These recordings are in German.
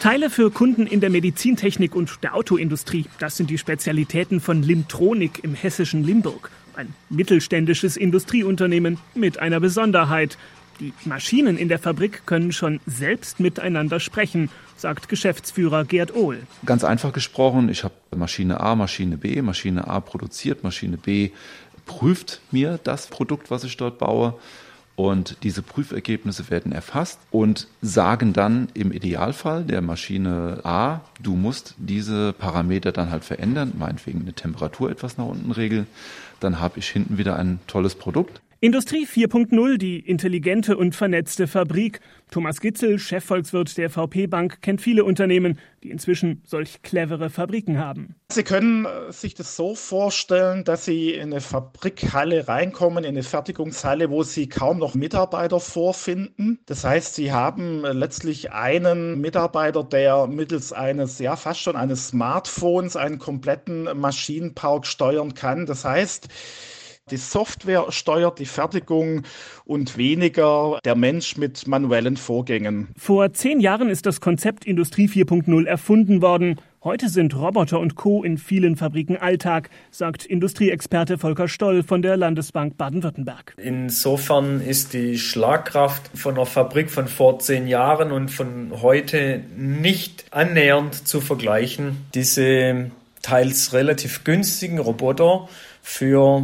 Teile für Kunden in der Medizintechnik und der Autoindustrie. Das sind die Spezialitäten von Limtronik im hessischen Limburg. Ein mittelständisches Industrieunternehmen mit einer Besonderheit. Die Maschinen in der Fabrik können schon selbst miteinander sprechen, sagt Geschäftsführer Gerd Ohl. Ganz einfach gesprochen, ich habe Maschine A, Maschine B. Maschine A produziert, Maschine B prüft mir das Produkt, was ich dort baue. Und diese Prüfergebnisse werden erfasst und sagen dann im Idealfall der Maschine A, du musst diese Parameter dann halt verändern, meinetwegen eine Temperatur etwas nach unten regeln. Dann habe ich hinten wieder ein tolles Produkt. Industrie 4.0, die intelligente und vernetzte Fabrik. Thomas Gitzel, Chefvolkswirt der VP Bank, kennt viele Unternehmen, die inzwischen solch clevere Fabriken haben. Sie können sich das so vorstellen, dass Sie in eine Fabrikhalle reinkommen, in eine Fertigungshalle, wo Sie kaum noch Mitarbeiter vorfinden. Das heißt, Sie haben letztlich einen Mitarbeiter, der mittels fast schon eines Smartphones einen kompletten Maschinenpark steuern kann. Das heißt, die Software steuert die Fertigung und weniger der Mensch mit manuellen Vorgängen. Vor 10 Jahren ist das Konzept Industrie 4.0 erfunden worden. Heute sind Roboter und Co. in vielen Fabriken Alltag, sagt Industrieexperte Volker Stoll von der Landesbank Baden-Württemberg. Insofern ist die Schlagkraft von einer Fabrik von vor 10 Jahren und von heute nicht annähernd zu vergleichen. Diese teils relativ günstigen Roboter für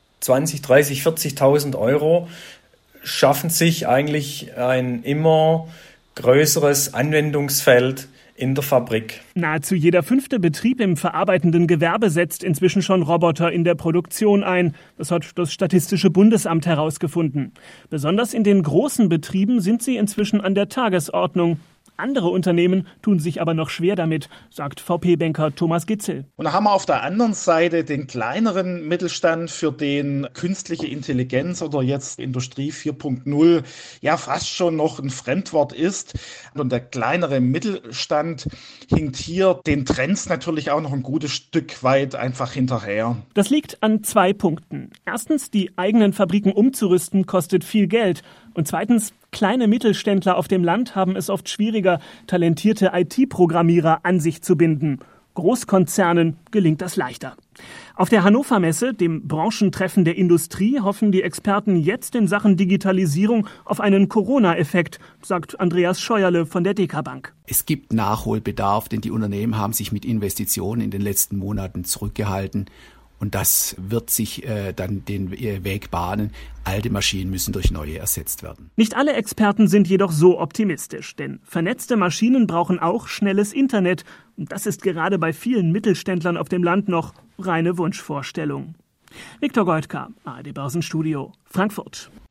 20, 30, 40.000 Euro schaffen sich eigentlich ein immer größeres Anwendungsfeld in der Fabrik. Nahezu jeder 5. Betrieb im verarbeitenden Gewerbe setzt inzwischen schon Roboter in der Produktion ein. Das hat das Statistische Bundesamt herausgefunden. Besonders in den großen Betrieben sind sie inzwischen an der Tagesordnung. Andere Unternehmen tun sich aber noch schwer damit, sagt VP-Banker Thomas Gitzel. Und da haben wir auf der anderen Seite den kleineren Mittelstand, für den künstliche Intelligenz oder jetzt Industrie 4.0 ja fast schon noch ein Fremdwort ist. Und der kleinere Mittelstand hinkt hier den Trends natürlich auch noch ein gutes Stück weit einfach hinterher. Das liegt an 2 Punkten. Erstens, die eigenen Fabriken umzurüsten kostet viel Geld. Und zweitens, kleine Mittelständler auf dem Land haben es oft schwieriger, talentierte IT-Programmierer an sich zu binden. Großkonzernen gelingt das leichter. Auf der Hannover Messe, dem Branchentreffen der Industrie, hoffen die Experten jetzt in Sachen Digitalisierung auf einen Corona-Effekt, sagt Andreas Scheuerle von der DK Bank. Es gibt Nachholbedarf, denn die Unternehmen haben sich mit Investitionen in den letzten Monaten zurückgehalten. Und das wird sich dann den Weg bahnen. Alte Maschinen müssen durch neue ersetzt werden. Nicht alle Experten sind jedoch so optimistisch, denn vernetzte Maschinen brauchen auch schnelles Internet. Und das ist gerade bei vielen Mittelständlern auf dem Land noch reine Wunschvorstellung. Viktor Goldka, ARD Börsenstudio, Frankfurt.